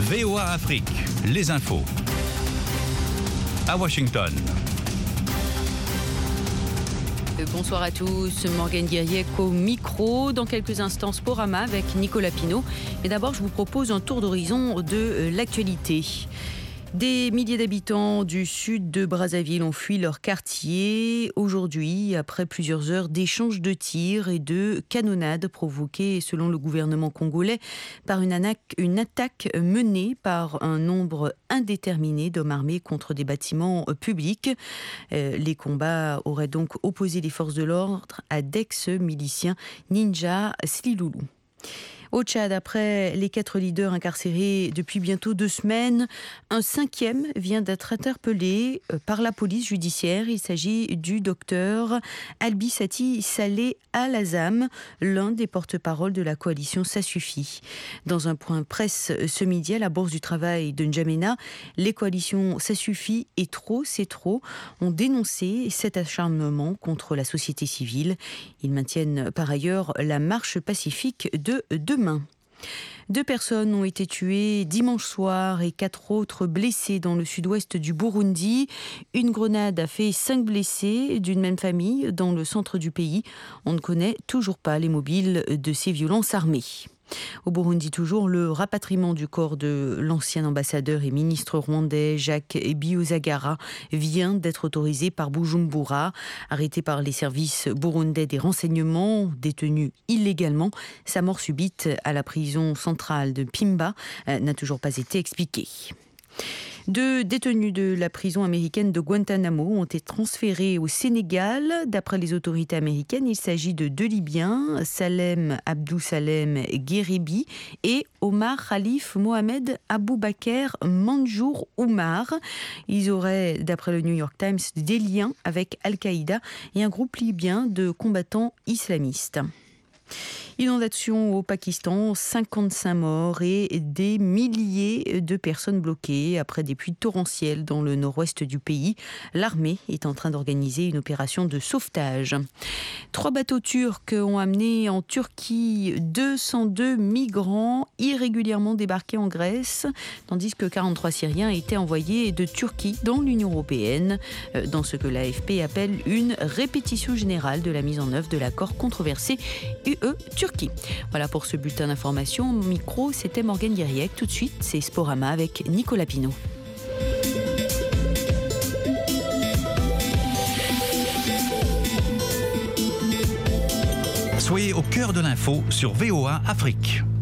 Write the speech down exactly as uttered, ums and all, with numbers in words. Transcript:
V O A Afrique, les infos. À Washington. Bonsoir à tous, Morgane Guiriec au micro. Dans quelques instants, Sporama avec Nicolas Pinault. Et d'abord, je vous propose un tour d'horizon de l'actualité. Des milliers d'habitants du sud de Brazzaville ont fui leur quartier aujourd'hui après plusieurs heures d'échanges de tirs et de canonnades provoquées, selon le gouvernement congolais, par une, anac- une attaque menée par un nombre indéterminé d'hommes armés contre des bâtiments publics. Euh, les combats auraient donc opposé les forces de l'ordre à d'ex-miliciens Ninja Sliloulou. Au Tchad, après les quatre leaders incarcérés depuis bientôt deux semaines, un cinquième vient d'être interpellé par la police judiciaire. Il s'agit du docteur Albissati Saleh Al-Azam, l'un des porte-parole de la coalition Ça Suffit. Dans un point presse ce midi à la Bourse du Travail de N'Djamena, les coalitions Ça Suffit et Trop, c'est trop ont dénoncé cet acharnement contre la société civile. Ils maintiennent par ailleurs la marche pacifique de demain. Deux personnes ont été tuées dimanche soir et quatre autres blessées dans le sud-ouest du Burundi. Une grenade a fait cinq blessés d'une même famille dans le centre du pays. On ne connaît toujours pas les mobiles de ces violences armées. Au Burundi toujours, le rapatriement du corps de l'ancien ambassadeur et ministre rwandais Jacques Bihozagara vient d'être autorisé par Bujumbura. Arrêté par les services burundais des renseignements, détenu illégalement, sa mort subite à la prison centrale de Pimba n'a toujours pas été expliquée. Deux détenus de la prison américaine de Guantanamo ont été transférés au Sénégal. D'après les autorités américaines, il s'agit de deux Libyens, Salem Abdou Salem Gueribi et Omar Khalif Mohamed Aboubaker Manjour Oumar. Ils auraient, d'après le New York Times, des liens avec Al-Qaïda et un groupe libyen de combattants islamistes. Inondation au Pakistan, cinquante-cinq morts et des milliers de personnes bloquées après des pluies torrentielles dans le nord-ouest du pays. L'armée est en train d'organiser une opération de sauvetage. Trois bateaux turcs ont amené en Turquie deux cent deux migrants irrégulièrement débarqués en Grèce, tandis que quarante-trois Syriens étaient envoyés de Turquie dans l'Union européenne, dans ce que l'A F P appelle une répétition générale de la mise en œuvre de l'accord controversé U E-Turquie. Voilà pour ce bulletin d'information. Micro, c'était Morgane Guiriec. Tout de suite, c'est Sporama avec Nicolas Pinault. Soyez au cœur de l'info sur V O A Afrique.